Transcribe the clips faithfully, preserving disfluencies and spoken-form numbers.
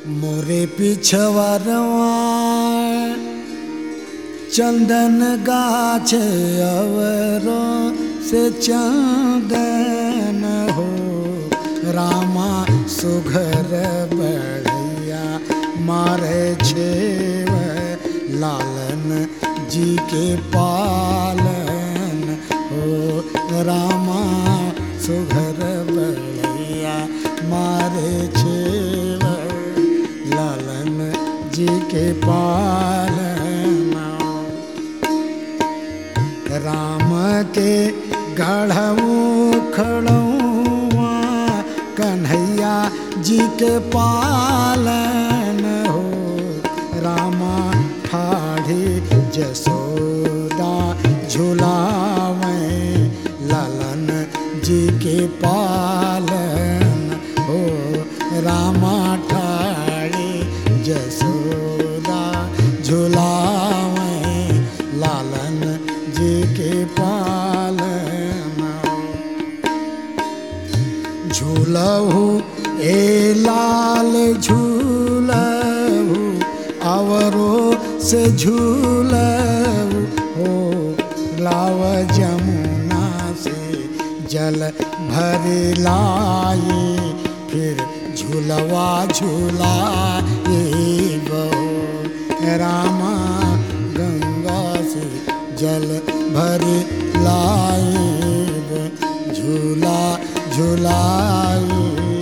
मोरे पिछवरवा चंदन गाछ अवरो से चंदन हो। रामा सुघर बढ़िया मारे छेव लालन जी के पालन हो। रामा सुघर बढ़िया मारे छेव लालन जी के पालन। राम के गढ़ऊ खड़ुआ कन्हैया जी के पालन हो। रामा ठाढ़ी जसोदा झुलावे लालन जी के पालन हो। रामा ठाढ़ी जसोदा झुलावे लालन जी के पालन। झूलहु ए लाल झूलहु आवरो से झूलहु हो। लाव जमुना से जल भर लाए फिर झूलवा झूलाए बहो। रामा गंगा से जल भर लाए झूला झूलाए।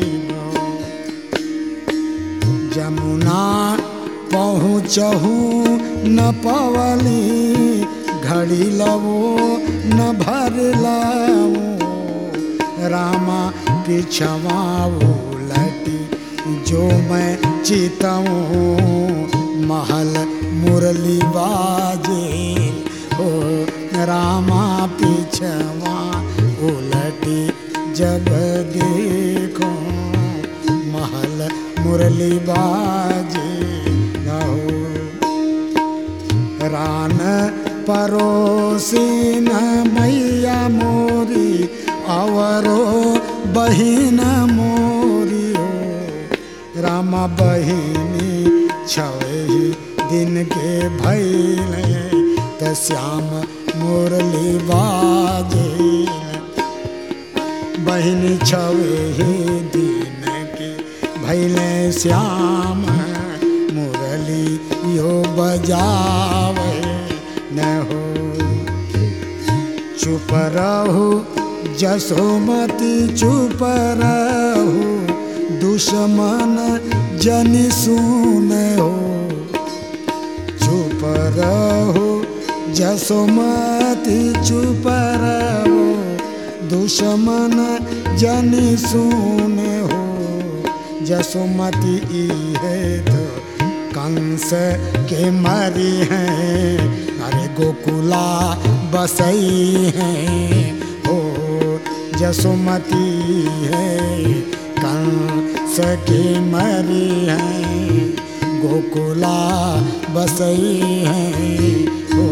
जमुना पहुँचहु न पवली घड़ी लवो न भर लवो। रामा पिछवा उलटी जो मैं चितऊँ महल मुरली बाजे हो। रामा पिछवा उलटी जब देखो महल मुरली बाजे न हो। रान परोसी न मैया मोरी आवरो बहिन मोरी हो। रामा बहिनी छवही दिन के भैले त श्याम मुरली बाजे। बहिनी छवही दिन के भैले श्याम मुरली यो बजावे न हो। चुप रहु जसोमती चुप रहु दुश्मन जनि सुन हो। चुप रहु जसोमती चुप रहु दुश्मन जनि सुन हो। जसोमती है तो कंस के मरी हैं अरे गोकुला बसई हैं हो। जसोमती है कंस के मरी हैं गोकुला बसई हैं हो।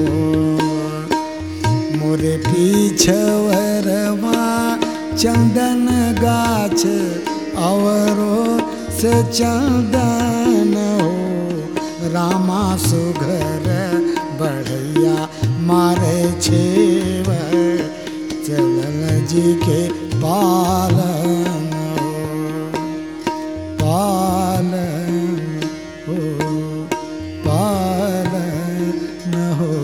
मोरे पिछवरवा चंदन गाछ अवरो से चंदन हो। रामा सुघर बढ़िया मारे छेव चलन जी के पालन हो। पालन हो पालन हो।